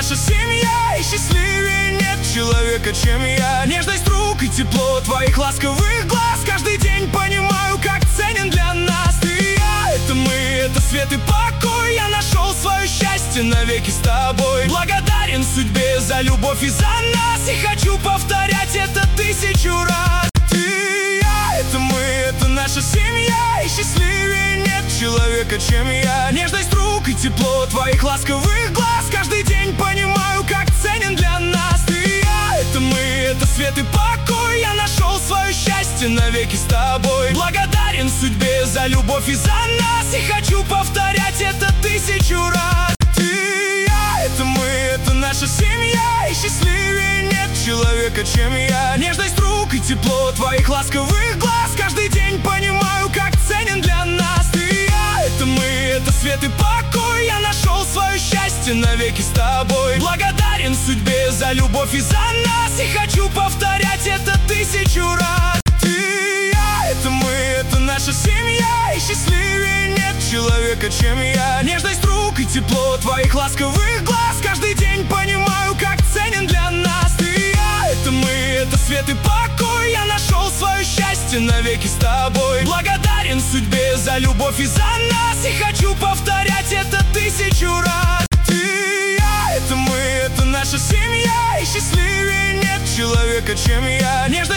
наша семья, и счастливее нет человека, чем я. Нежность рук и тепло твоих ласковых глаз. Каждый день понимаю, как ценен для нас ты и я. Это мы, это свет и покой. Я нашел свое счастье навеки с тобой. Благодарен судьбе за любовь и за нас, и хочу повторять это 1000 раз. Ты и я, это мы, это наша семья, и счастливее нет человека, чем я. Нежность рук и тепло твоих ласковых глаз. Каждый день понимаю, как ценен для нас ты и я. Это мы, это свет и покой. Я нашел свое счастье навеки с тобой. Благодарен судьбе за любовь и за нас, и хочу повторять это 1000 раз. Ты и я, это мы, это наша семья, и счастливее нет человека, чем я. Нежность рук и тепло твоих ласковых глаз. Каждый день понимаю, как ценен для нас ты и я. Это мы, это свет и покой. Я нашел свое счастье навеки с тобой. Благодарен судьбе за любовь и за нас, и хочу повторять это 1000 раз. Ты и я, это мы, это наша семья, и счастливее нет человека, чем я. Нежность рук и тепло твоих ласковых глаз. Каждый день понимаю, как ценен для нас ты и я. Это мы, это свет и покой. Я нашел свое счастье навеки с тобой. Благодарен судьбе за любовь и за нас, и хочу повторять это 1000 раз. Ты и я, это мы, это наша семья, и счастливее нет человека, чем я. Нежность